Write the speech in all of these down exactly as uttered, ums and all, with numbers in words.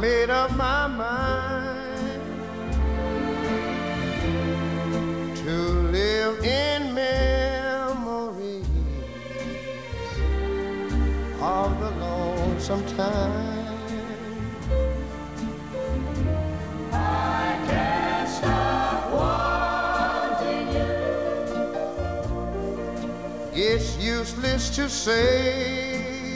made up my mind to live in memories of the lonesome time. I can't stop wanting you. It's useless to say,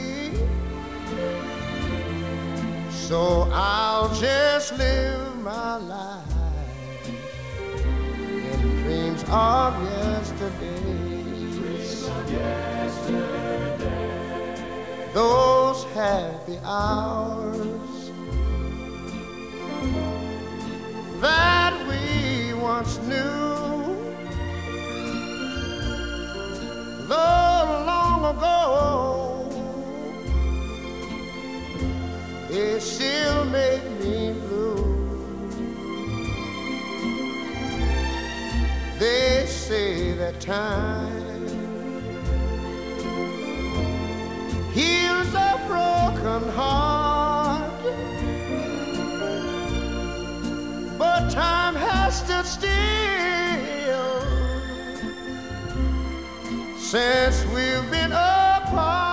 so I'll just live my life in dreams of yesterday. Dreams of yesterday. Those happy hours that we once knew, though long ago, it still make me blue. They say that time heals a broken heart, but time has stood still since we've been apart.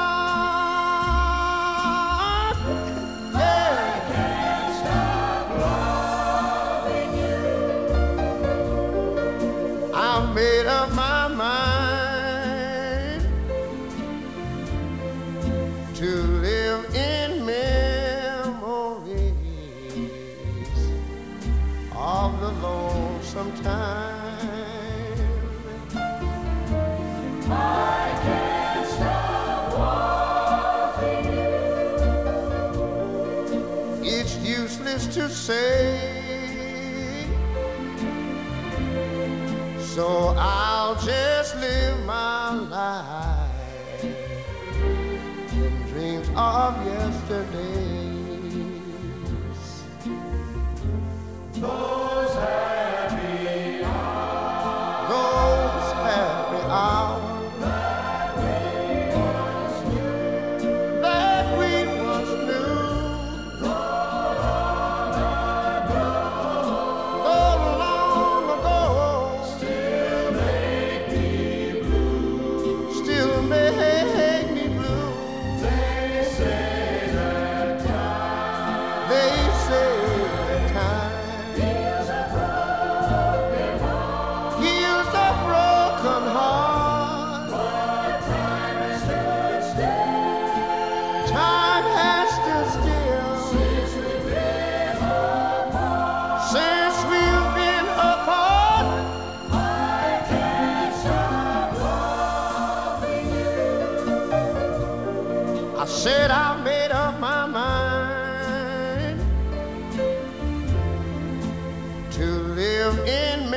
Made up my mind to live in memories of the lonesome time. I can't stop wanting you. It's useless to say, so I'll just live my life in dreams of yesterdays. Those happy hours, those happy hours that we once knew, that we once knew, though long ago, though long ago, still make me blue. still make me blue. They say that time They say that time heals a broken heart, heals a broken heart. but time has stood still Time has stood still since we've been apart. since we've been apart. I can't stop loving you. I said I made up my mind to live in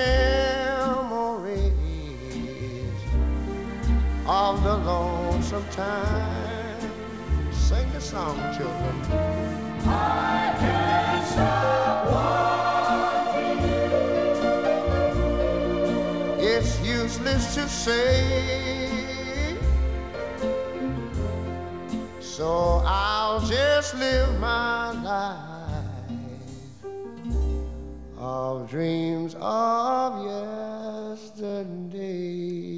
memories of the lonesome time. Sing the song, children. I can't stop wanting you. It's useless to say, so I'll just live my life of dreams of yesterday.